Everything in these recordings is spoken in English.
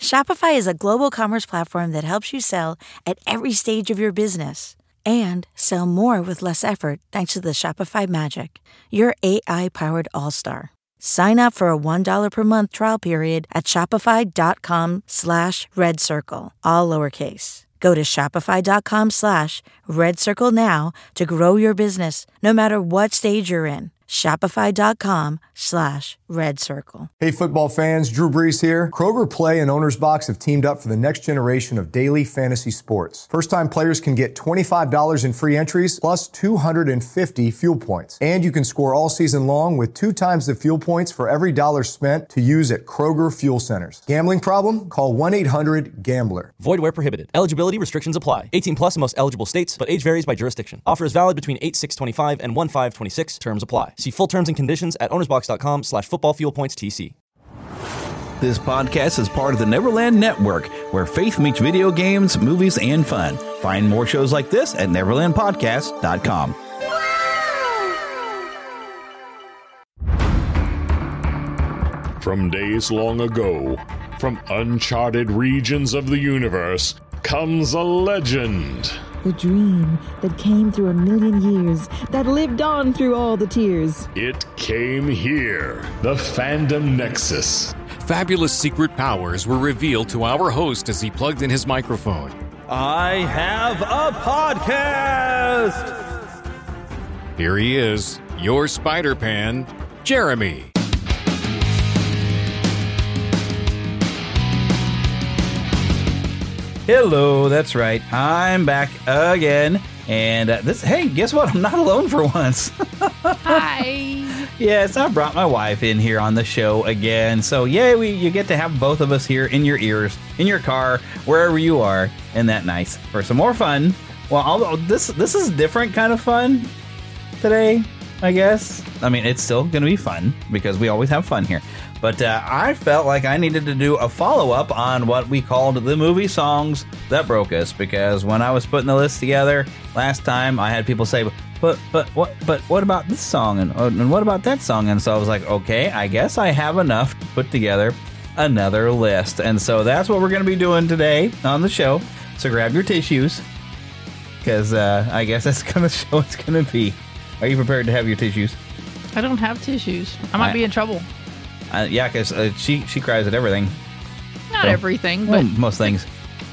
Shopify is a global commerce platform that helps you sell at every stage of your business and sell more with less effort thanks to the Shopify Magic, your AI-powered all-star. Sign up for a $1 per month trial period at shopify.com/redcircle, all lowercase. Go to shopify.com/redcircle now to grow your business, no matter what stage you're in. Shopify.com/redcircle. Hey, football fans, Drew Brees here. Kroger Play and Owner's Box have teamed up for the next generation of daily fantasy sports. First-time players can get $25 in free entries plus 250 fuel points. And you can score all season long with 2 times the fuel points for every dollar spent to use at Kroger Fuel Centers. Gambling problem? Call 1-800-GAMBLER. Void where prohibited. Eligibility restrictions apply. 18 plus in most eligible states, but age varies by jurisdiction. Offer is valid between 8/6/25 and 1/5/26. Terms apply. See full terms and conditions at ownersbox.com/footballfuelpointstc. This podcast is part of the Neverland Network, where faith meets video games, movies, and fun. Find more shows like this at neverlandpodcast.com. From days long ago, from uncharted regions of the universe, comes a legend. The dream that came through a million years, that lived on through all the tears. It came here, the Fandom Nexus. Fabulous secret powers were revealed to our host as he plugged in his microphone. I have a podcast! Here he is, your Spider-Pan, Jeremy. Hello, that's right. I'm back again. And hey, guess what? I'm not alone for once. Hi. Yes, I brought my wife in here on the show again. So, yay, you get to have both of us here in your ears, in your car, wherever you are. Isn't that nice? For some more fun. Well, although this is different kind of fun today, I guess. I mean, it's still going to be fun because we always have fun here. But I felt like I needed to do a follow-up on what we called the movie songs that broke us, because when I was putting the list together last time, I had people say, but what about this song and what about that song? And so I was like, okay, I guess I have enough to put together another list. And so that's what we're going to be doing today on the show. So grab your tissues, because I guess that's going to show it's going to be. Are you prepared to have your tissues? I don't have tissues. I might be in trouble. Yeah, because she cries at everything. Not everything, but most things.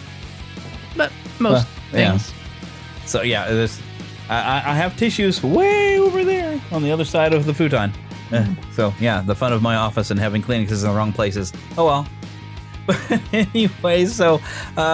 But most things. Yeah. So yeah, I have tissues way over there on the other side of the futon. So yeah, the fun of my office and having Kleenexes in the wrong places. Oh well. But anyway, so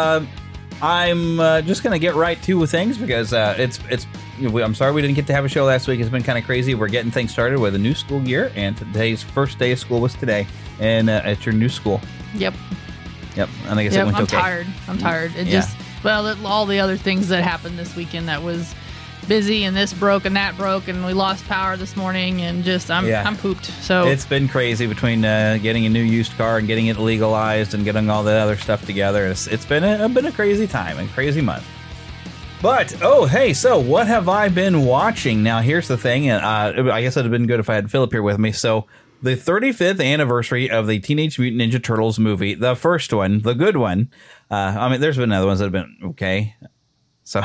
I'm just gonna get right to with things, because I'm sorry we didn't get to have a show last week. It's been kind of crazy. We're getting things started with a new school year, and today's first day of school was today, and at your new school. Yep. And I guess it went okay. I'm tired. It just, all the other things that happened this weekend that was busy, and this broke and that broke, and we lost power this morning, and just I'm pooped. So it's been crazy between getting a new used car and getting it legalized and getting all the other stuff together. It's been a crazy time and crazy month. But, so what have I been watching? Now, here's the thing, and I guess it would have been good if I had Philip here with me. So, the 35th anniversary of the Teenage Mutant Ninja Turtles movie, the first one, the good one. I mean, there's been other ones that have been okay. So,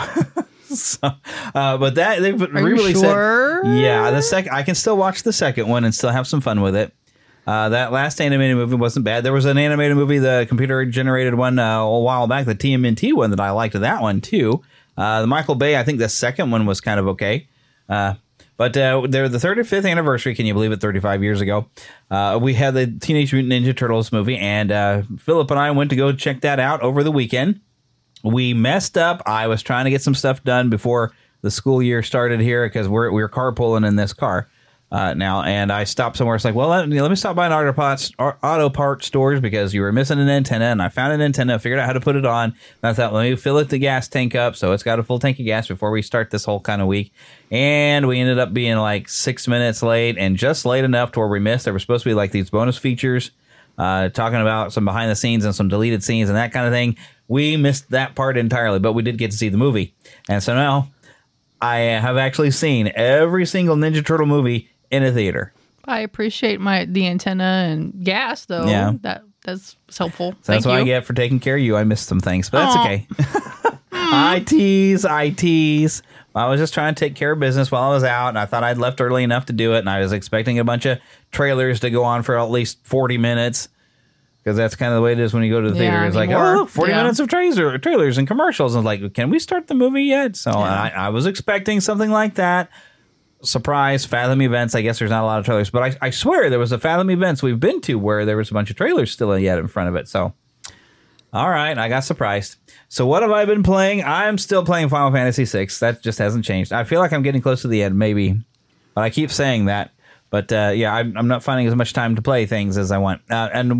but that they've re-released. Sure? Yeah, I can still watch the second one and still have some fun with it. That last animated movie wasn't bad. There was an animated movie, the computer-generated one a while back, the TMNT one, that I liked that one, too. The Michael Bay, I think the second one was kind of okay. But they're the 35th anniversary. Can you believe it? 35 years ago. We had the Teenage Mutant Ninja Turtles movie, and Philip and I went to go check that out over the weekend. We messed up. I was trying to get some stuff done before the school year started here, because we're carpooling in this car now, and I stopped somewhere. It's like, well, let me stop by an auto part stores, because you were missing an antenna, and I found an antenna, figured out how to put it on, and I thought, let me fill the gas tank up so it's got a full tank of gas before we start this whole kind of week. And we ended up being like 6 minutes late, and just late enough to where we missed. There were supposed to be like these bonus features talking about some behind the scenes and some deleted scenes and that kind of thing. We missed that part entirely, but we did get to see the movie. And so now I have actually seen every single Ninja Turtle movie in a theater. I appreciate the antenna and gas, though. Yeah. That That's helpful. So that's what I get for taking care of you. I missed some things, but that's okay. I tease. I was just trying to take care of business while I was out, and I thought I'd left early enough to do it, and I was expecting a bunch of trailers to go on for at least 40 minutes, because that's kind of the way it is when you go to the theater. It's like, oh, look, 40 minutes of trailers and commercials. And like, can we start the movie yet? So I was expecting something like that. Surprise, Fathom Events. I guess there's not a lot of trailers, but I swear there was a Fathom Events we've been to where there was a bunch of trailers still yet in front of it. So, all right, I got surprised. So what have I been playing? I'm still playing Final Fantasy VI. That just hasn't changed. I feel like I'm getting close to the end, maybe, but I keep saying that. But I'm not finding as much time to play things as I want. And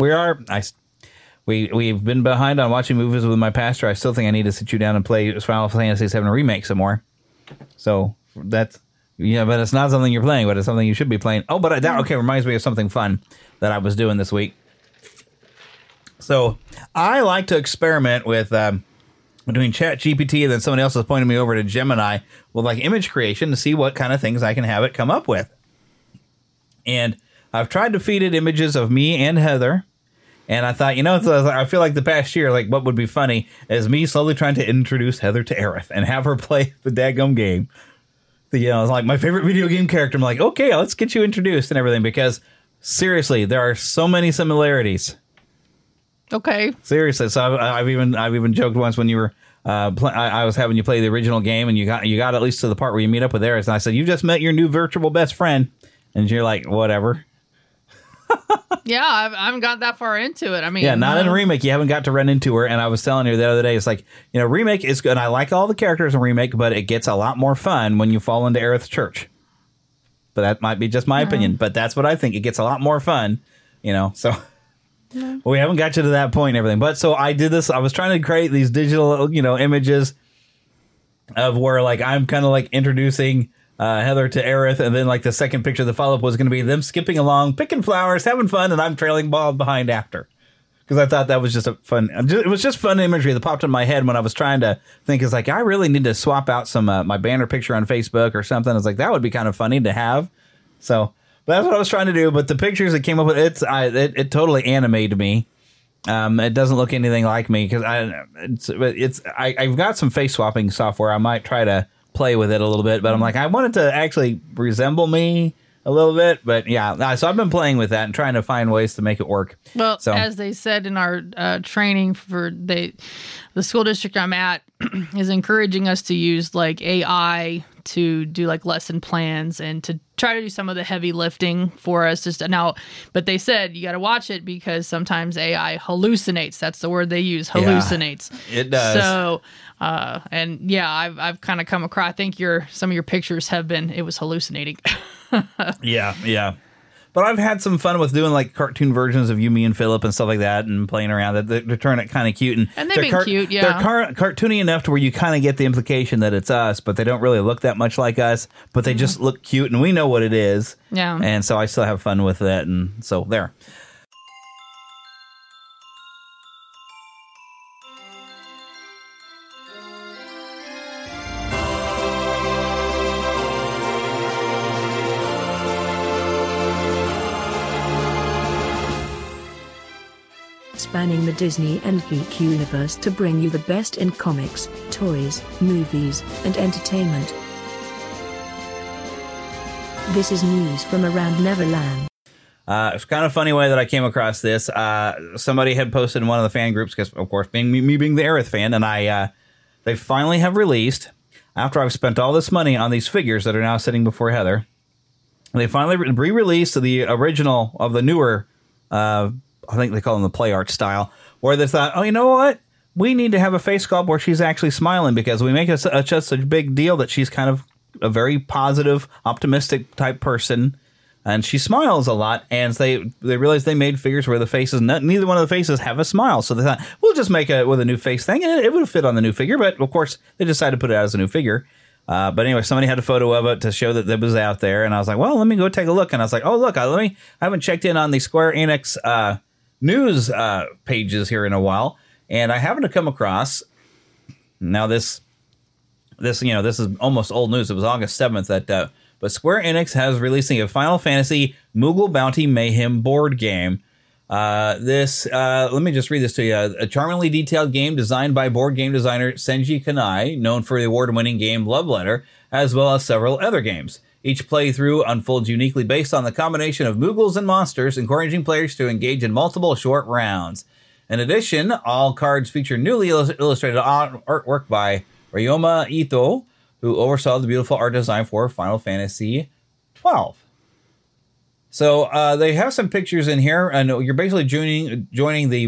we've been behind on watching movies with my pastor. I still think I need to sit you down and play Final Fantasy VII Remake some more. So that's. Yeah, but it's not something you're playing, but it's something you should be playing. Oh, but that reminds me of something fun that I was doing this week. So I like to experiment with doing ChatGPT, and then somebody else has pointed me over to Gemini with like image creation to see what kind of things I can have it come up with. And I've tried to feed it images of me and Heather. And I thought, I feel like the past year, like what would be funny is me slowly trying to introduce Heather to Aerith and have her play the daggum game. It's like my favorite video game character. I'm like, okay, let's get you introduced and everything, because seriously, there are so many similarities. Okay. Seriously, so I've even joked once when you were I was having you play the original game, and you got at least to the part where you meet up with Aerith, and I said, you just met your new virtual best friend, and you're like, whatever. Yeah, I haven't got that far into it. I mean, not in Remake. You haven't got to run into her. And I was telling her the other day, it's like, Remake is good. I like all the characters in Remake, but it gets a lot more fun when you fall into Aerith's church. But that might be just my opinion. But that's what I think. It gets a lot more fun, So well, we haven't got you to that point and everything. But so I did this. I was trying to create these digital, images of where like I'm kind of like introducing Heather to Aerith, and then like the second picture, the follow-up was going to be them skipping along, picking flowers, having fun, and I'm trailing Bob behind after. Because I thought that was just it was just fun imagery that popped in my head when I was trying to think. It's like, I really need to swap out some my banner picture on Facebook or something. It's like, that would be kind of funny to have. So that's what I was trying to do. But the pictures that came up with, it totally animated me. It doesn't look anything like me, because I've got some face swapping software. I might try to play with it a little bit, but I'm like, I want it to actually resemble me a little bit. But yeah, so I've been playing with that and trying to find ways to make it work. Well, as they said in our training for the school district I'm at is encouraging us to use like AI to do like lesson plans and to try to do some of the heavy lifting for us. But they said you got to watch it, because sometimes AI hallucinates. That's the word they use, hallucinates. Yeah, it does. So, I've kind of come across. I think some of your pictures it was hallucinating. Yeah. But I've had some fun with doing like cartoon versions of you, me, and Philip and stuff like that, and playing around. They're turning it kind of cute, and they've been cute. Yeah, they're cartoony enough to where you kind of get the implication that it's us, but they don't really look that much like us. But they just look cute, and we know what it is. Yeah, and so I still have fun with that, and so there. Spanning the Disney and geek universe to bring you the best in comics, toys, movies, and entertainment. This is news from around Neverland. It's kind of funny way that I came across this. Somebody had posted in one of the fan groups, because of course, being me being the Aerith fan, and they finally have released, after I've spent all this money on these figures that are now sitting before Heather, they finally re-released the original of the newer I think they call them the play art style, where they thought, oh, you know what? We need to have a face sculpt where she's actually smiling, because we make such a big deal that she's kind of a very positive, optimistic type person, and she smiles a lot. And they realized they made figures where the faces, neither one of the faces have a smile. So they thought, we'll just make it with a new face thing, and it would fit on the new figure. But of course, they decided to put it out as a new figure. But anyway, somebody had a photo of it to show that it was out there, and I was like, well, let me go take a look. And I was like, oh, look, I haven't checked in on the Square Enix news pages here in a while, and I happened to come across, now this is almost old news. It was August 7th but Square Enix has releasing a Final Fantasy Moogle Bounty Mayhem board game. Let me just read this to you. A charmingly detailed game designed by board game designer Senji Kanai, known for the award-winning game Love Letter, as well as several other games. Each playthrough unfolds uniquely based on the combination of Moogles and monsters, encouraging players to engage in multiple short rounds. In addition, all cards feature newly illustrated artwork by Ryoma Ito, who oversaw the beautiful art design for Final Fantasy XII. So they have some pictures in here, and you're basically joining the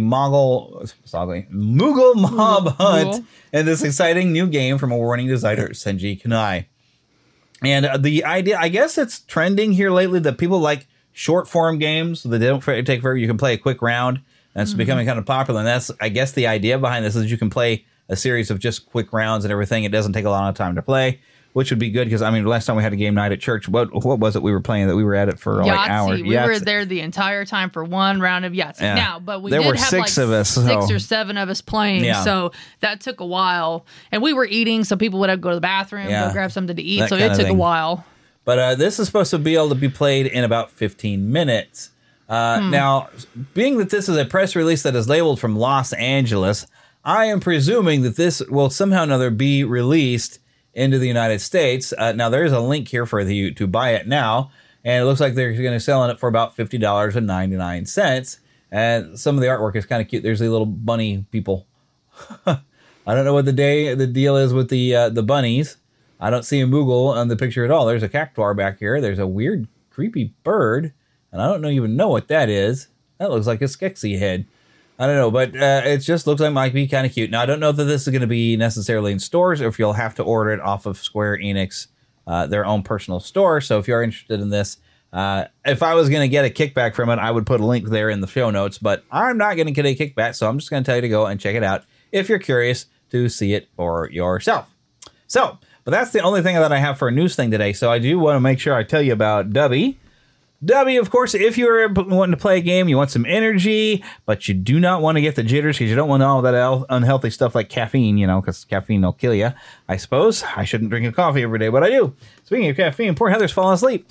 Moogle mob hunt in this exciting new game from award-winning designer Senji Kanai. And the idea, I guess it's trending here lately that people like short-form games that don't take forever. You can play a quick round. That's becoming kind of popular, and that's, I guess, the idea behind this is you can play a series of just quick rounds and everything. It doesn't take a lot of time to play, which would be good because, I mean, last time we had a game night at church, what was it we were playing that we were at it for Yahtzee. like hours? We were there the entire time for one round of Yahtzee. Yeah. Now, but we there did were have six like of us, 6 or 7 of us playing, Yeah. so that took a while. And we were eating, so people would have to go to the bathroom, go grab something to eat, That so kind it of took thing. a while. But this is supposed to be able to be played in about 15 minutes. Now, being that this is a press release that is labeled from Los Angeles, I am presuming that this will somehow or another be released into the United States. Now, there is a link here for you to buy it now, and it looks like they're going to sell it for about $50.99. And some of the artwork is kind of cute. There's the little bunny people. I don't know what the deal is with the bunnies. I don't see a Moogle on the picture at all. There's a cactuar back here. There's a weird, creepy bird, and I don't even know what that is. That looks like a Skeksis head. I don't know, but it just looks like it might be kind of cute. Now, I don't know that this is going to be necessarily in stores or if you'll have to order it off of Square Enix, their own personal store. So if you're interested in this, if I was going to get a kickback from it, I would put a link there in the show notes, but I'm not going to get a kickback, so I'm just going to tell you to go and check it out if you're curious to see it for yourself. So, but that's the only thing that I have for a news thing today. So I do want to make sure I tell you about Dubby. Dubby, of course, if you're wanting to play a game, you want some energy, but you do not want to get the jitters because you don't want all that unhealthy stuff like caffeine, because caffeine will kill you. I suppose I shouldn't drink a coffee every day, but I do. Speaking of caffeine, poor Heather's falling asleep.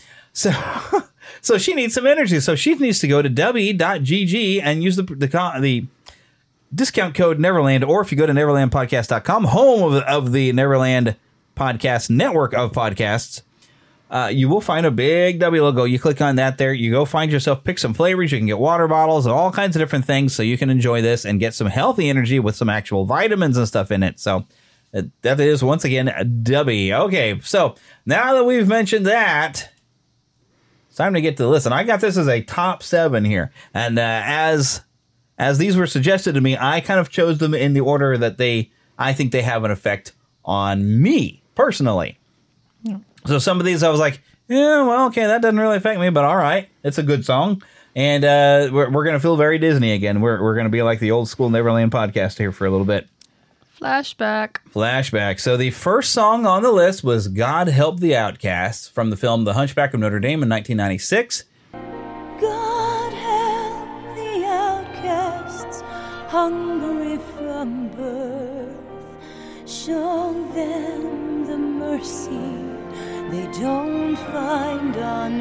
So she needs some energy. So she needs to go to dubby.gg and use the discount code Neverland, or if you go to neverlandpodcast.com, home of the Neverland Podcast Network of podcasts, you will find a big W logo. You click on that there. You go find yourself, pick some flavors. You can get water bottles and all kinds of different things so you can enjoy this and get some healthy energy with some actual vitamins and stuff in it. So that is, once again, Dubby. Okay, so now that we've mentioned that, it's time to get to the list. And I got this as a top 7 here. And as these were suggested to me, I kind of chose them in the order that I think they have an effect on me personally. Yeah. So some of these I was like, yeah, well, okay, that doesn't really affect me, but all right, it's a good song. And we're going to feel very Disney again. We're going to be like the old school Neverland podcast here for a little bit. Flashback. So the first song on the list was God Help the Outcasts from the film The Hunchback of Notre Dame in 1996. God help the outcasts, hungry from birth. Show them the mercy they don't find on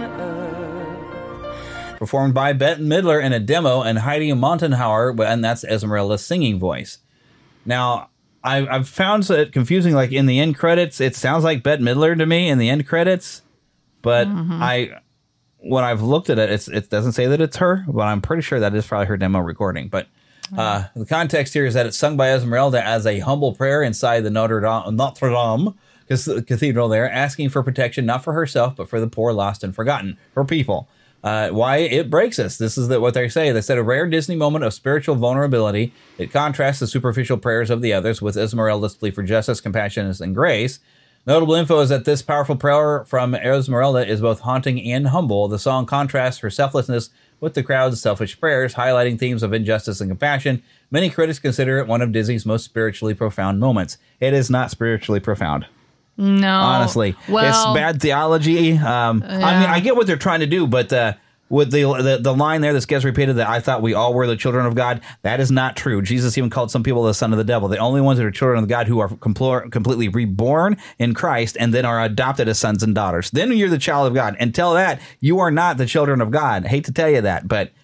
earth. Performed by Bette Midler in a demo and Heidi Montenhauer, and that's Esmeralda's singing voice. Now, I've found it confusing, like in the end credits, it sounds like Bette Midler to me in the end credits, but when I've looked at it, it doesn't say that it's her, but I'm pretty sure that is probably her demo recording. But the context here is that it's sung by Esmeralda as a humble prayer inside the Notre Dame cathedral there, asking for protection, not for herself, but for the poor, lost, and forgotten, her people. Why it breaks us. This is what they say. They said a rare Disney moment of spiritual vulnerability. It contrasts the superficial prayers of the others with Esmeralda's plea for justice, compassion, and grace. Notable info is that this powerful prayer from Esmeralda is both haunting and humble. The song contrasts her selflessness with the crowd's selfish prayers, highlighting themes of injustice and compassion. Many critics consider it one of Disney's most spiritually profound moments. It is not spiritually profound. No. Honestly. Well, it's bad theology. I mean, I get what they're trying to do, but with the line there that gets repeated that I thought we all were the children of God, that is not true. Jesus even called some people the son of the devil. The only ones that are children of God who are completely reborn in Christ and then are adopted as sons and daughters. Then you're the child of God. Until that, you are not the children of God. I hate to tell you that, but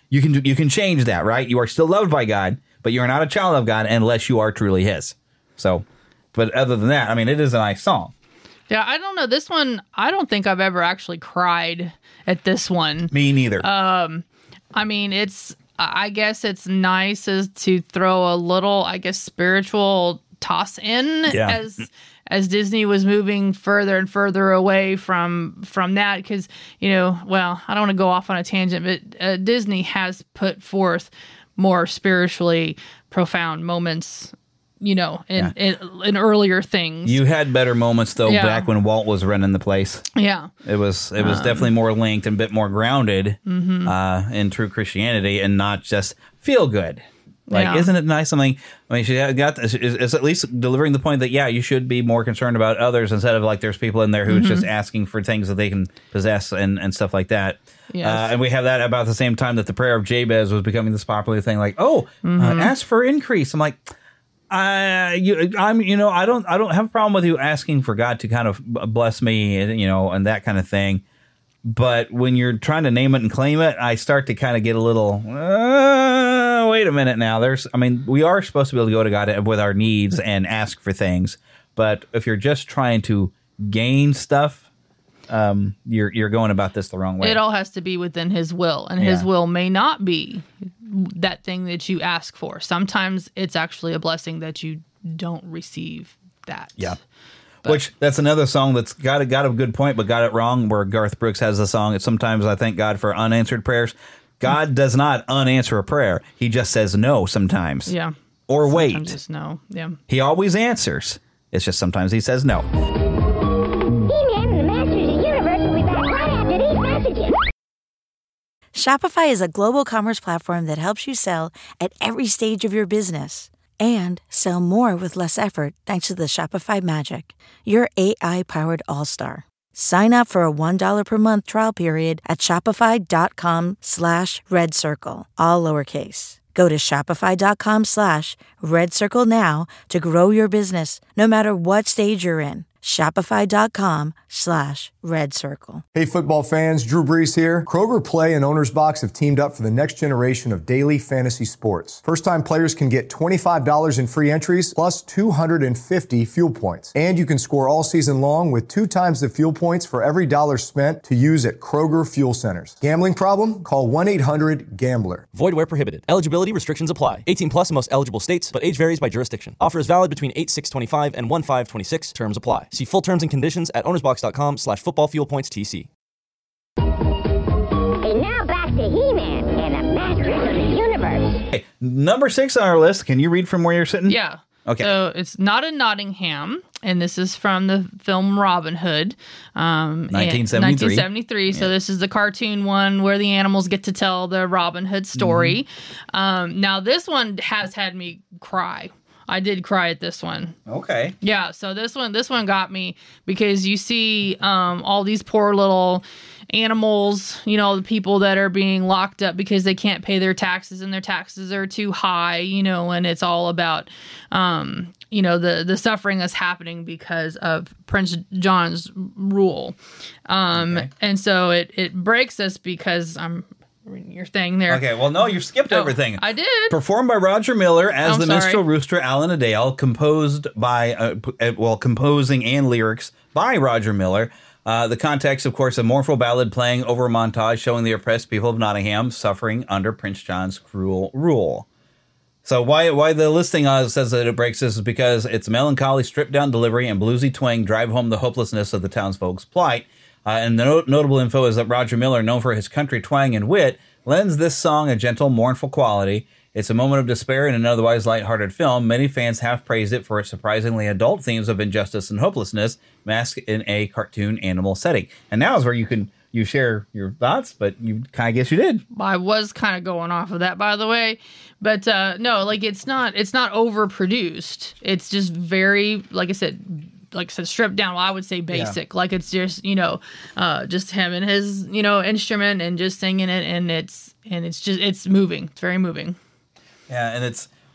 you can change that, right? You are still loved by God, but you're not a child of God unless you are truly His. So, but other than that, I mean, it is a nice song. Yeah, I don't know. This one, I don't think I've ever actually cried at this one. Me neither. I mean, I guess it's nice as to throw a little, I guess, spiritual toss in as Disney was moving further and further away from that, because, well, I don't want to go off on a tangent, but Disney has put forth more spiritually profound moments, in earlier things. You had better moments though back when Walt was running the place. Yeah, it was definitely more linked and a bit more grounded in true Christianity and not just feel good. Isn't it nice? She is at least delivering the point that, you should be more concerned about others instead of there's people in there who's just asking for things that they can possess and stuff like that. Yes. And we have that about the same time that the prayer of Jabez was becoming this popular thing. Ask for increase. I'm like, I don't have a problem with you asking for God to kind of bless me, and that kind of thing. But when you're trying to name it and claim it, I start to kind of get a little, wait a minute now. We are supposed to be able to go to God with our needs and ask for things. But if you're just trying to gain stuff, you're going about this the wrong way. It all has to be within His will, and His will may not be that thing that you ask for. Sometimes it's actually a blessing that you don't receive that. Yeah. Which, that's another song that's got a good point, but got it wrong, where Garth Brooks has the song, it's sometimes I thank God for unanswered prayers. God does not unanswer a prayer. He just says no sometimes. Yeah. Or sometimes wait. Just no. Yeah. He always answers. It's just sometimes he says no. He-Man and the Masters of the Universe will be back right after these messages. Shopify is a global commerce platform that helps you sell at every stage of your business and sell more with less effort thanks to the Shopify Magic, your AI-powered all-star. Sign up for a $1 per month trial period at shopify.com/redcircle, all lowercase. Go to shopify.com/redcircle now to grow your business, no matter what stage you're in. Shopify.com/redcircle. Hey, football fans, Drew Brees here. Kroger Play and Owner's Box have teamed up for the next generation of daily fantasy sports. First-time players can get $25 in free entries plus 250 fuel points. And you can score all season long with 2 times the fuel points for every dollar spent to use at Kroger Fuel Centers. Gambling problem? Call 1-800-GAMBLER. Void where prohibited. Eligibility restrictions apply. 18 plus in most eligible states, but age varies by jurisdiction. Offer is valid between 8/6/25 and 1/5/26. Terms apply. See full terms and conditions at ownersbox.com/footballfuelpointsTC. And now back to He-Man and the Masters of the Universe. Hey, number 6 on our list. Can you read from where you're sitting? Yeah. Okay. So it's Not in Nottingham, and this is from the film Robin Hood. 1973. 1973. So this is the cartoon one where the animals get to tell the Robin Hood story. Now this one has had me cry. I did cry at this one. Okay. Yeah, so this one got me because you see all these poor little animals, the people that are being locked up because they can't pay their taxes and their taxes are too high, and it's all about, the suffering that's happening because of Prince John's rule. And so it breaks us because I'm reading your thing there. Okay, well, no, you skipped everything. I did. Performed by Roger Miller as the minstrel rooster Alan Adale, composed by, composing and lyrics by Roger Miller. The context, of course, a mournful ballad playing over a montage showing the oppressed people of Nottingham suffering under Prince John's cruel rule. So why the listing says that it breaks this is because its melancholy, stripped-down delivery and bluesy twang drive home the hopelessness of the townsfolk's plight. And the notable info is that Roger Miller, known for his country twang and wit, lends this song a gentle, mournful quality. It's a moment of despair in an otherwise lighthearted film. Many fans have praised it for its surprisingly adult themes of injustice and hopelessness, masked in a cartoon animal setting. And now is where you share your thoughts, but you kind of guess you did. I was kind of going off of that, by the way. But no, it's not overproduced. It's just very, like I said, stripped down. Well, I would say basic. Yeah. It's just, just him and his, instrument and just singing it. And it's moving. It's very moving. Yeah. And it's,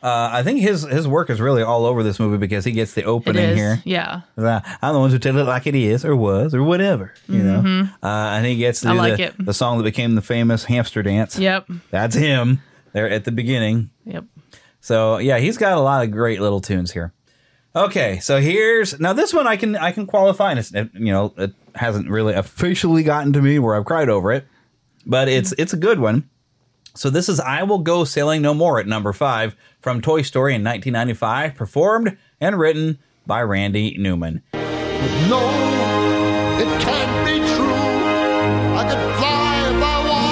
I think his work is really all over this movie because he gets the opening here. Yeah. I'm the ones who tell it like it is or was or whatever, you know. And he gets to do the song that became the famous hamster dance. Yep. That's him there at the beginning. Yep. So, yeah, he's got a lot of great little tunes here. Okay, so now this one I can qualify, and it hasn't really officially gotten to me where I've cried over it, but it's a good one. So this is I Will Go Sailing No More at number 5 from Toy Story in 1995, performed and written by Randy Newman. No, it can't be true. I could fly if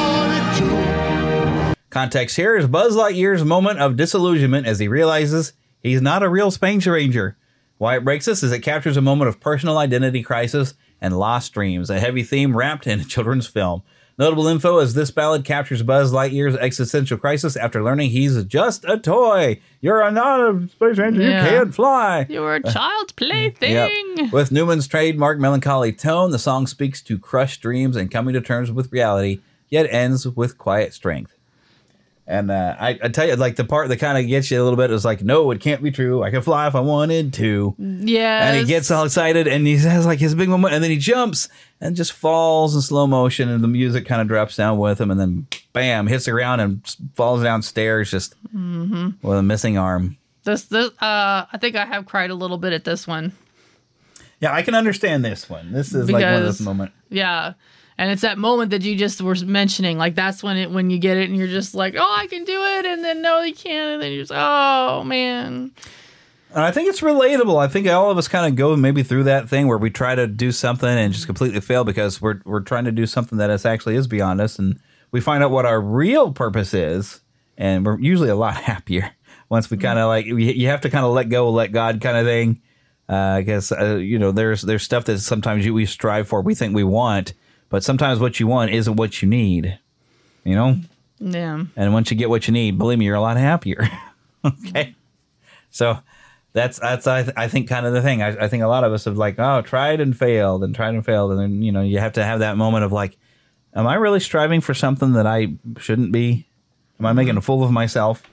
I wanted to. Context here is Buzz Lightyear's moment of disillusionment as he realizes he's not a real Space Ranger. Why it breaks us is it captures a moment of personal identity crisis and lost dreams, a heavy theme wrapped in a children's film. Notable info as this ballad captures Buzz Lightyear's existential crisis after learning he's just a toy. You're not a Space Ranger. Yeah. You can't fly. You're a child's plaything. Yep. With Newman's trademark melancholy tone, the song speaks to crushed dreams and coming to terms with reality, yet ends with quiet strength. And I tell you, like the part that kind of gets you a little bit is like, no, it can't be true. I can fly if I wanted to. Yeah. And he gets all excited and he has like his big moment and then he jumps and just falls in slow motion and the music kind of drops down with him and then bam, hits the ground and falls downstairs just with a missing arm. This I think I have cried a little bit at this one. Yeah, I can understand this one. This is like one of those moments. Yeah. And it's that moment that you just were mentioning. Like, that's when you get it and you're just like, oh, I can do it. And then, no, you can't. And then you're just, oh, man. And I think it's relatable. I think all of us kind of go maybe through that thing where we try to do something and just completely fail because we're trying to do something that actually is beyond us. And we find out what our real purpose is. And we're usually a lot happier once we kind of like, you have to kind of let go, let God kind of thing. Because, there's stuff that sometimes we strive for, we think we want. But sometimes what you want isn't what you need, you know? Yeah. And once you get what you need, believe me, you're a lot happier. Okay. So that's I think kind of the thing. I think a lot of us have like, tried and failed. And then, you have to have that moment of like, am I really striving for something that I shouldn't be? Am I making a fool of myself?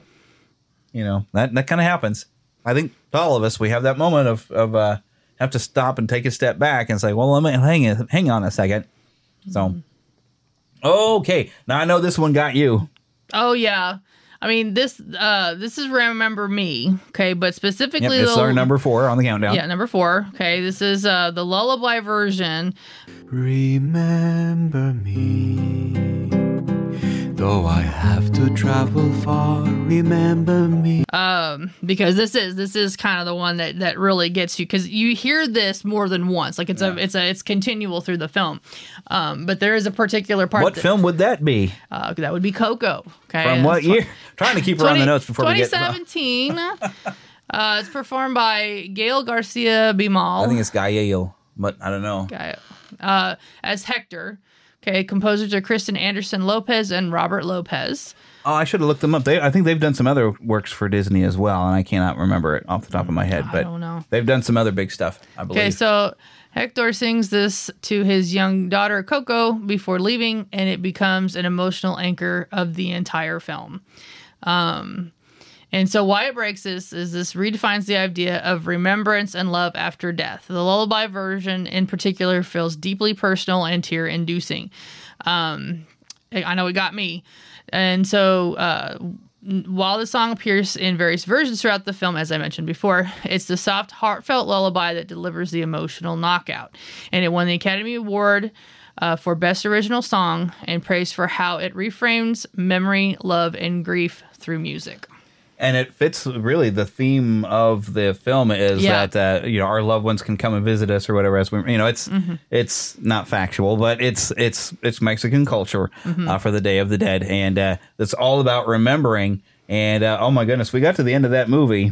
That kind of happens. I think to all of us, we have that moment of have to stop and take a step back and say, well, let me hang on a second. So, okay. Now I know this one got you. Oh yeah. I mean, this is Remember Me, okay, but specifically this is our number 4 on the countdown. Yeah, number 4. Okay, this is the lullaby version. Remember me, though I have to travel far. Remember me. Because this is kind of the one that really gets you, because you hear this more than once. Like it's continual through the film. But there is a particular part. What film would that be? That would be Coco. Okay. From what year? Trying to keep her on the notes before we get 2017. It's performed by Gael Garcia Bimal. I think it's Gael, but I don't know. Gael. As Hector. Okay, composers are Kristen Anderson Lopez and Robert Lopez. Oh, I should have looked them up. I think they've done some other works for Disney as well, and I cannot remember it off the top of my head. But I don't know. They've done some other big stuff, I believe. Okay, so Hector sings this to his young daughter Coco before leaving, and it becomes an emotional anchor of the entire film. And so why it breaks is this redefines the idea of remembrance and love after death. The lullaby version in particular feels deeply personal and tear-inducing. I know it got me. And so while the song appears in various versions throughout the film, as I mentioned before, it's the soft, heartfelt lullaby that delivers the emotional knockout. And it won the Academy Award for Best Original Song and praised for how it reframes memory, love, and grief through music. And it fits really the theme of the film is that our loved ones can come and visit us or whatever. As we, it's not factual, but it's Mexican culture for the Day of the Dead, and it's all about remembering. And oh my goodness, we got to the end of that movie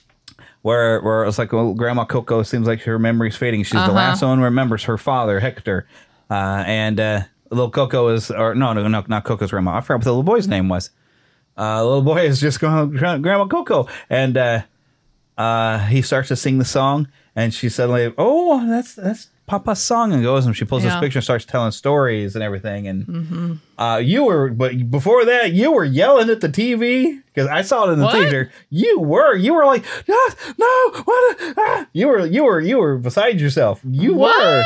where it's like, well, Grandma Coco seems like her memory's fading. She's the last one who remembers her father, Hector, and little Coco is, or no, not Coco's grandma. I forgot what the little boy's name was. The little boy is just going, Grandma Coco. And he starts to sing the song. And she suddenly, oh, that's Papa's song, and goes and she pulls this Yeah. picture and starts telling stories and everything. And but before that, you were yelling at the TV because I saw it in the What? theater. You were like, no, what? You were beside yourself. You were.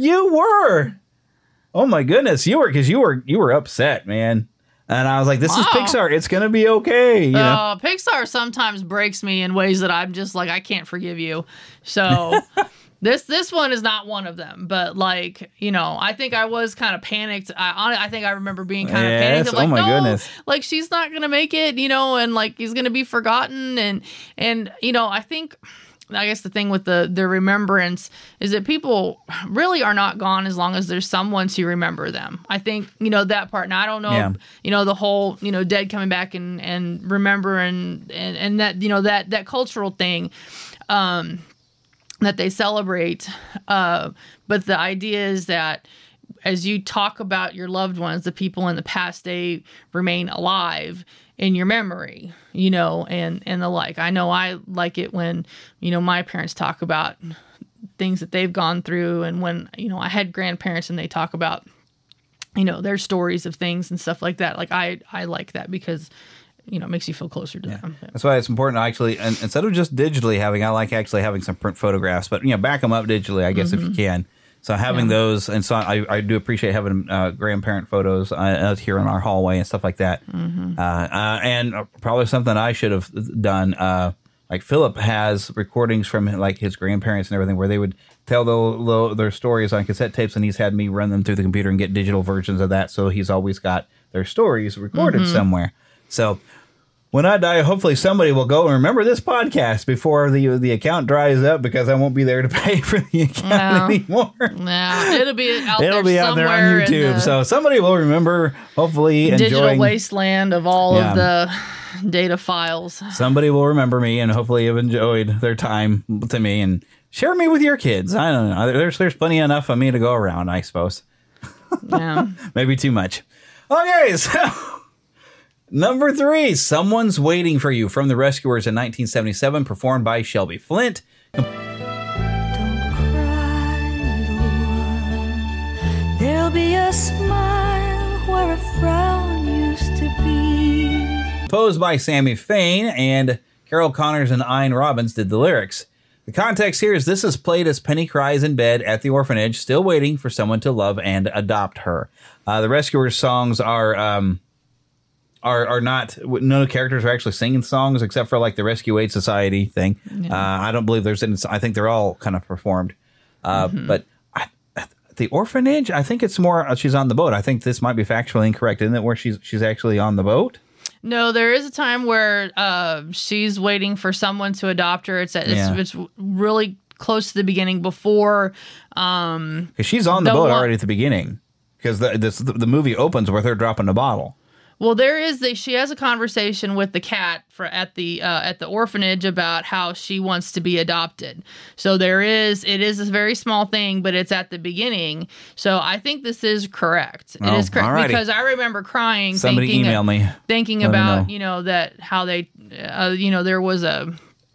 Oh my goodness, you were upset, man. And I was like, this is Pixar. It's going to be okay. You know? Pixar sometimes breaks me in ways that I'm just like, I can't forgive you. So this one is not one of them. But like, you know, I think I was kind of panicked. I think I remember being kind of panicked. Like, oh my goodness. Like she's not going to make it, you know, and like he's going to be forgotten. And, you know, I guess the thing with the remembrance is that people really are not gone as long as there's someone to remember them. I think, you know, that part. Now, I don't know, if, you know, the whole, you know, dead coming back and remember and that, you know, that cultural thing that they celebrate. But the idea is that as you talk about your loved ones, the people in the past, they remain alive in your memory, you know, and the like. I know I like it when, you know, my parents talk about things that they've gone through, and when, you know, I had grandparents and they talk about, you know, their stories of things and stuff like that. Like I like that because, you know, it makes you feel closer to them. That's why it's important to actually, and instead of just digitally I like actually having some print photographs, but, you know, back them up digitally, I guess, if you can. So having those, and so I do appreciate having grandparent photos out here in our hallway and stuff like that. And probably something I should have done. Like Philip has recordings from like his grandparents and everything, where they would tell their stories on cassette tapes, and he's had me run them through the computer and get digital versions of that. So he's always got their stories recorded somewhere. So when I die, hopefully somebody will go and remember this podcast before the account dries up, because I won't be there to pay for the account anymore. Yeah, it'll be out It'll there be out there on YouTube. So somebody will remember, hopefully, digital enjoying wasteland of all of the data files. Somebody will remember me and hopefully have enjoyed their time to me and share me with your kids. I don't know. There's plenty enough of me to go around, I suppose. Yeah. Maybe too much. Okay, so number 3, Someone's Waiting for You, from The Rescuers in 1977, performed by Shelby Flint. Don't cry, little one. There'll be a smile where a frown used to be. Composed by Sammy Fain, and Carol Connors and Ian Robbins did the lyrics. The context here is this is played as Penny cries in bed at the orphanage, still waiting for someone to love and adopt her. The Rescuers songs are not, none of the characters are actually singing songs except for like the Rescue Aid Society thing. I don't believe there's any, I think they're all kind of performed. But the orphanage, I think it's more, she's on the boat. I think this might be factually incorrect, isn't it, where she's actually on the boat? No, there is a time where she's waiting for someone to adopt her. It's really close to the beginning before. Because she's on the boat already at the beginning. Because the movie opens with her dropping the bottle. Well, she has a conversation with the cat at the orphanage about how she wants to be adopted. So it is a very small thing, but it's at the beginning. So I think this is correct. It is correct, alrighty. Because I remember crying. Somebody email me. Thinking Let me about, know. you know, that how they, you know, there was a,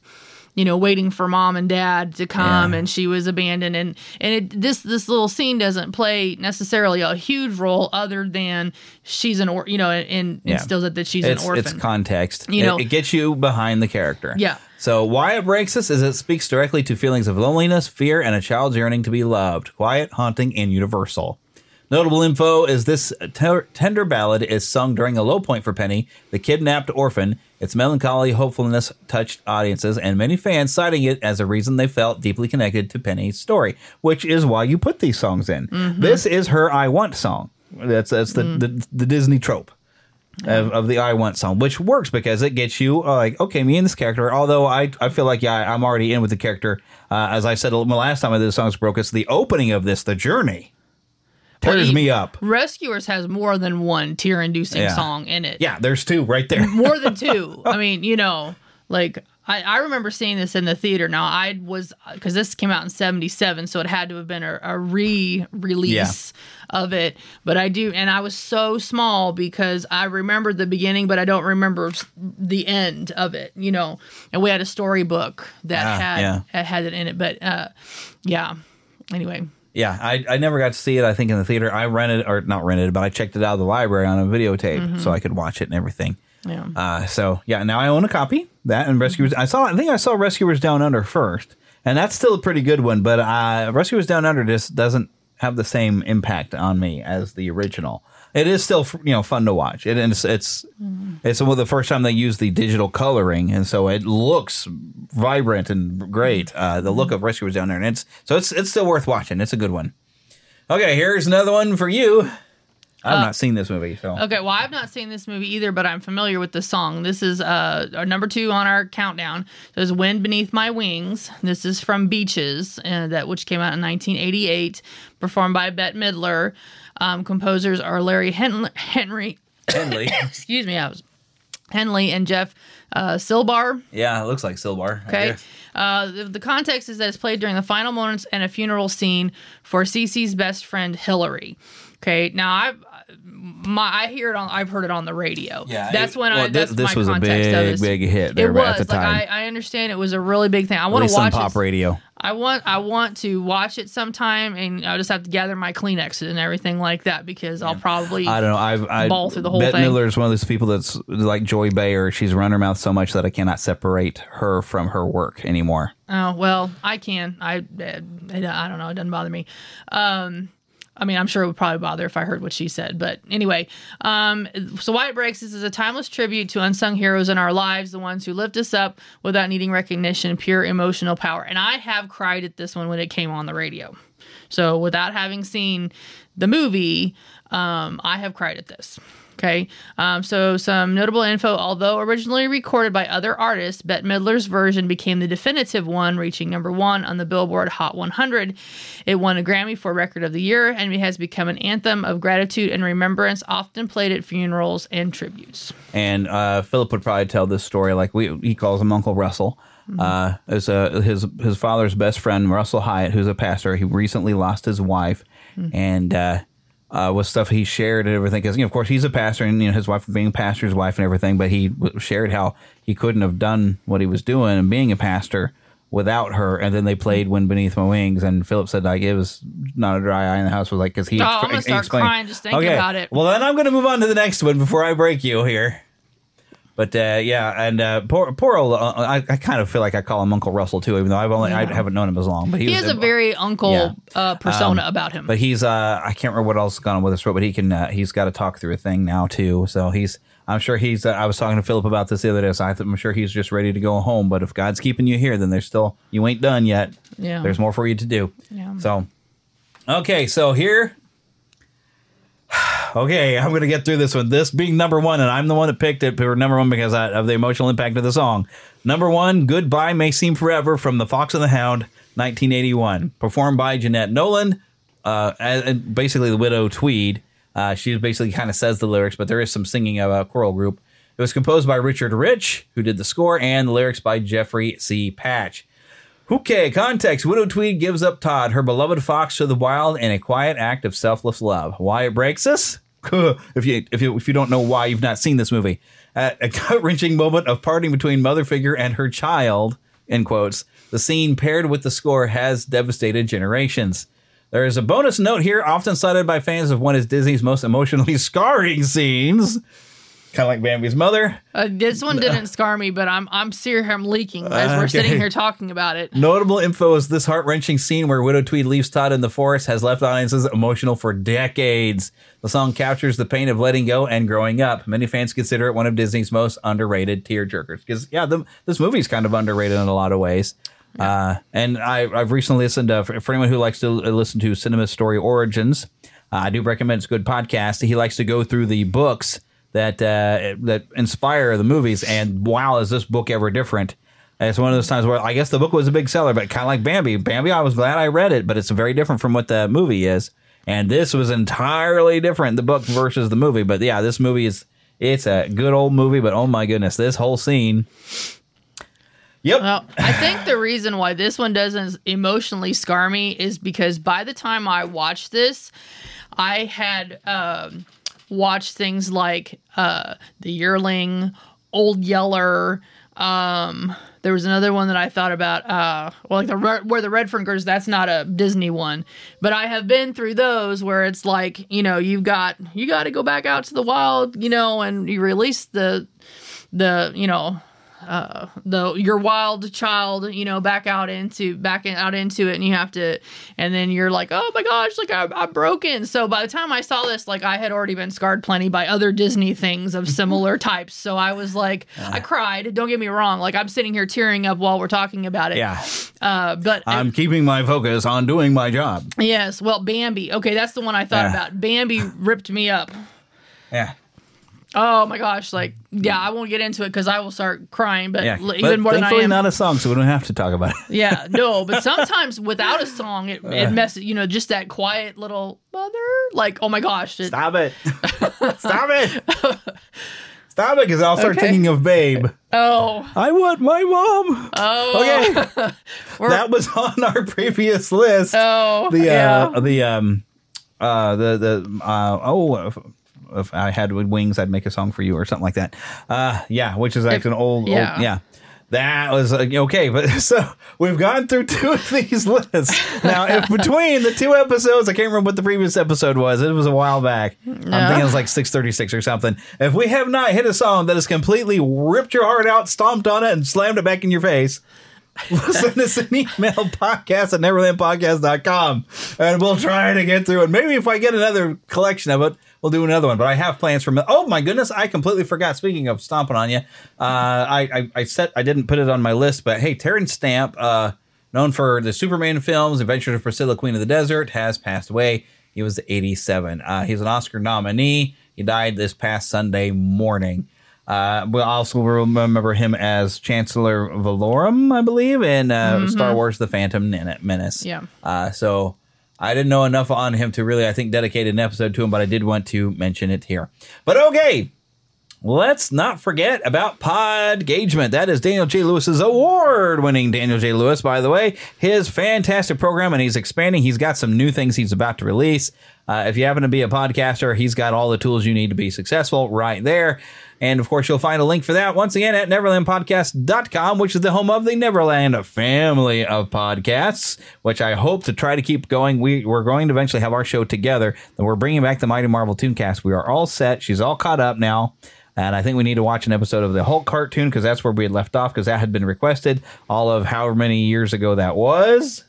you know, waiting for mom and dad to come, and she was abandoned, and this little scene doesn't play necessarily a huge role other than she's and instills it that she's an orphan. It's context. You know, it gets you behind the character. Yeah. So why it breaks us is it speaks directly to feelings of loneliness, fear, and a child's yearning to be loved. Quiet, haunting, and universal. Notable info is this tender ballad is sung during a low point for Penny, the kidnapped orphan. Its melancholy hopefulness touched audiences, and many fans citing it as a reason they felt deeply connected to Penny's story, which is why you put these songs in. This is her I Want song. That's the Disney trope of the I Want song, which works because it gets you like, okay, me and this character, although I feel like, I'm already in with the character. As I said last time I did the songs broke, it's the opening of this, the journey. Tears me up. Rescuers has more than one tear-inducing song in it. Yeah, there's 2 right there. More than 2. I mean, you know, like I remember seeing this in the theater. Now because this came out in 77, so it had to have been a re-release of it. But I was so small because I remember the beginning, but I don't remember the end of it, you know. And we had a storybook that had it in it. But, anyway. Yeah, I never got to see it, I think, in the theater. I rented, or not rented, but I checked it out of the library on a videotape so I could watch it and everything. Yeah. So, yeah, now I own a copy. That and Rescuers. I think I saw Rescuers Down Under first, and that's still a pretty good one, but Rescuers Down Under just doesn't have the same impact on me as the original. It is still, fun to watch. It's the first time they use the digital coloring, and so it looks vibrant and great. The look of Rescuers Down There, and it's still worth watching. It's a good one. Okay, here's another one for you. I've not seen this movie, so okay. Well, I've not seen this movie either, but I'm familiar with the song. This is our number 2 on our countdown. There's "Wind Beneath My Wings." This is from Beaches, which came out in 1988, performed by Bette Midler. Composers are Larry Henry. Excuse me, Henley and Jeff Silbar. Yeah, it looks like Silbar. Okay. The context is that it's played during the final moments and a funeral scene for Cece's best friend Hillary. Okay. Now I've heard it on the radio. Yeah, that's this was a big hit there at the time. I understand it was a really big thing. I want to watch on pop radio. I want to watch it sometime, and I'll just have to gather my Kleenex and everything like that because I'll probably I don't know. I ball through the whole Bette thing. Midler is one of those people that's like Joy Bayer. She's run her mouth so much that I cannot separate her from her work anymore. Oh well, I can. I don't know. It doesn't bother me. I mean, I'm sure it would probably bother if I heard what she said. But anyway, so Why It Breaks is a timeless tribute to unsung heroes in our lives, the ones who lift us up without needing recognition, pure emotional power. And I have cried at this one when it came on the radio. So without having seen the movie, I have cried at this. Okay, so some notable info. Although originally recorded by other artists, Bette Midler's version became the definitive one, reaching number 1 on the Billboard Hot 100. It won a Grammy for Record of the Year and it has become an anthem of gratitude and remembrance, often played at funerals and tributes. And Philip would probably tell this story like he calls him Uncle Russell. As his father's best friend, Russell Hyatt, who's a pastor. He recently lost his wife, and with stuff he shared and everything, because of course he's a pastor, and his wife being a pastor's wife and everything. But he shared how he couldn't have done what he was doing and being a pastor without her. And then they played "Wind Beneath My Wings," and Philip said like it was not a dry eye in the house. Was like because he. I'm gonna start crying just thinking about it. Well, then I'm gonna move on to the next one before I break you here. But and poor old, I kind of feel like I call him Uncle Russell too, even though I haven't known him as long. But he has a very uncle persona about him. But he's I can't remember what else has gone on with his throat, but he's got to talk through a thing now too. So I'm sure he's. I was talking to Philip about this the other day, so I'm sure he's just ready to go home. But if God's keeping you here, then you ain't done yet. Yeah, there's more for you to do. Yeah. So, okay, so here. Okay, I'm going to get through this one. This being number 1, and I'm the one that picked it for number 1 because of the emotional impact of the song. Number 1, "Goodbye May Seem Forever" from The Fox and the Hound, 1981. Performed by Jeanette Nolan, and basically the widow Tweed. She basically kind of says the lyrics, but there is some singing of a choral group. It was composed by Richard Rich, who did the score, and the lyrics by Jeffrey C. Patch. Okay, context. Widow Tweed gives up Todd, her beloved fox, to the wild in a quiet act of selfless love. Why it breaks us? If you don't know why you've not seen this movie. A gut-wrenching moment of parting between mother figure and her child, in quotes. The scene paired with the score has devastated generations. There is a bonus note here, often cited by fans of one of Disney's most emotionally scarring scenes. Kind of like Bambi's mother. This one didn't scar me, but I'm leaking as we're sitting here talking about it. Notable info is this heart-wrenching scene where Widow Tweed leaves Todd in the forest has left audiences emotional for decades. The song captures the pain of letting go and growing up. Many fans consider it one of Disney's most underrated tearjerkers. Because, this movie's kind of underrated in a lot of ways. Yeah. And I've recently listened to, for anyone who likes to listen to Cinema Story Origins, I do recommend it's a good podcast. He likes to go through the books that inspire the movies, and wow, is this book ever different? And it's one of those times where I guess the book was a big seller, but kind of like Bambi, I was glad I read it, but it's very different from what the movie is, and this was entirely different, the book versus the movie. But yeah, this movie it's a good old movie, but oh my goodness, this whole scene. Yep. Well, I think the reason why this one doesn't emotionally scar me is because by the time I watched this, I had watch things like The Yearling, Old Yeller, There was another one that I thought about, where the Redfern goes, that's not a Disney one. But I have been through those where it's like, you got to go back out to the wild, and you release the your wild child, back out into it, and you have to, and then you're like, oh my gosh, like I'm broken. So by the time I saw this, like I had already been scarred plenty by other Disney things of similar types. So I was like, I cried. Don't get me wrong. Like I'm sitting here tearing up while we're talking about it. Yeah. But I'm keeping my focus on doing my job. Yes. Well, Bambi. Okay, that's the one I thought about. Bambi ripped me up. Yeah. Oh my gosh! Like, I won't get into it because I will start crying. But even but more than I thankfully am. not a song, so we don't have to talk about it. Yeah, no. But sometimes without a song, it messes. Just that quiet little mother. Like, oh my gosh! Stop it! Stop it! Stop it! Because I'll start thinking of Babe. Oh, I want my mom. Oh, okay. That was on our previous list. Oh, If I had wings, I'd make a song for you or something like that. Which is actually an old. That was okay. But so we've gone through 2 of these lists. Now, if between the 2 episodes, I can't remember what the previous episode was. It was a while back. I'm thinking it was like 636 or something. If we have not hit a song that has completely ripped your heart out, stomped on it, and slammed it back in your face, send us an email, podcast@neverlandpodcast.com, and we'll try to get through it. Maybe if I get another collection of it, we'll do another one. But I have plans for. Oh my goodness, I completely forgot. Speaking of stomping on you, I didn't put it on my list, but hey, Terrence Stamp, known for the Superman films, Adventures of Priscilla, Queen of the Desert, has passed away. He was 87. He's an Oscar nominee. He died this past Sunday morning. We'll also remember him as Chancellor Valorum, I believe, in Star Wars: The Phantom Menace. Yeah. So I didn't know enough on him to really, I think, dedicate an episode to him, but I did want to mention it here. But okay, let's not forget about Podgagement. That is Daniel J. Lewis's award-winning Daniel J. Lewis, by the way. His fantastic program, and he's expanding. He's got some new things he's about to release. If you happen to be a podcaster, he's got all the tools you need to be successful right there. And, of course, you'll find a link for that once again at neverlandpodcast.com, which is the home of the Neverland family of podcasts, which I hope to try to keep going. We're going to eventually have our show together. And we're bringing back the Mighty Marvel Tooncast. We are all set. She's all caught up now. And I think we need to watch an episode of the Hulk cartoon because that's where we had left off because that had been requested all of however many years ago that was.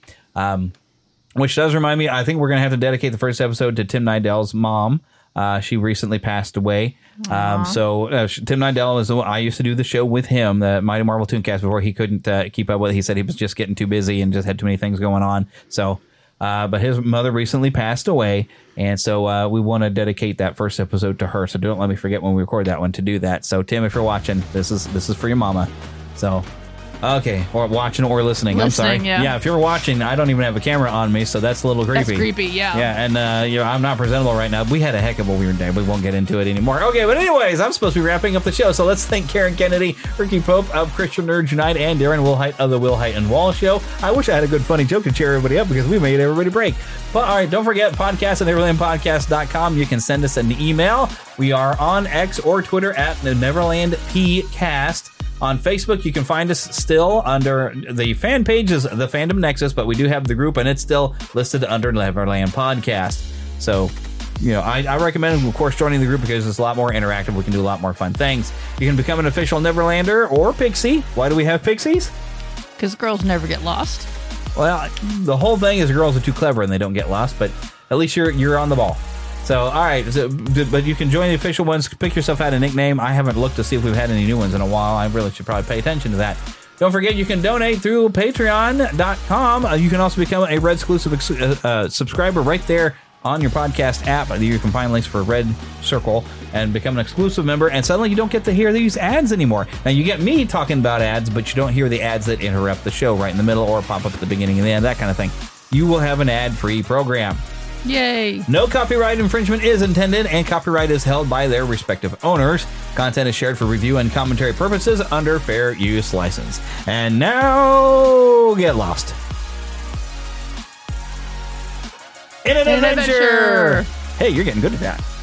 Which does remind me, I think we're going to have to dedicate the first episode to Tim Nidell's mom. She recently passed away. Tim Nidell was the one, I used to do the show with him, the Mighty Marvel Tooncast, before he couldn't keep up with it. He said he was just getting too busy and just had too many things going on. So, but his mother recently passed away, and so we want to dedicate that first episode to her. So don't let me forget when we record that one to do that. So Tim, if you're watching, this is for your mama. So. Okay, or watching or listening. I'm sorry. Yeah, if you're watching, I don't even have a camera on me, so that's a little creepy. That's creepy, yeah. Yeah, and I'm not presentable right now. We had a heck of a weird day. We won't get into it anymore. Okay, but anyways, I'm supposed to be wrapping up the show, so let's thank Karen Kennedy, Ricky Pope of Christian Nerds Unite, and Darren Wilhite of the Wilhite and Wall Show. I wish I had a good funny joke to cheer everybody up because we made everybody break. But all right, don't forget, podcast@neverlandpodcast.com. You can send us an email. We are on X or Twitter at the Neverland PCast. On Facebook, you can find us still under the fan pages, the Fandom Nexus, but we do have the group, and it's still listed under Neverland Podcast. So, I recommend, of course, joining the group because it's a lot more interactive. We can do a lot more fun things. You can become an official Neverlander or Pixie. Why do we have Pixies? Because girls never get lost. Well, the whole thing is girls are too clever and they don't get lost, but at least you're on the ball. So, all right, but you can join the official ones. Pick yourself out a nickname. I haven't looked to see if we've had any new ones in a while. I really should probably pay attention to that. Don't forget, you can donate through patreon.com. You can also become a Red Exclusive subscriber right there on your podcast app. You can find links for Red Circle and become an exclusive member. And suddenly you don't get to hear these ads anymore. Now, you get me talking about ads, but you don't hear the ads that interrupt the show right in the middle or pop up at the beginning and the end, that kind of thing. You will have an ad-free program. Yay. No copyright infringement is intended, and copyright is held by their respective owners. Content is shared for review and commentary purposes under fair use license. And now, get lost in an adventure. Hey, you're getting good at that.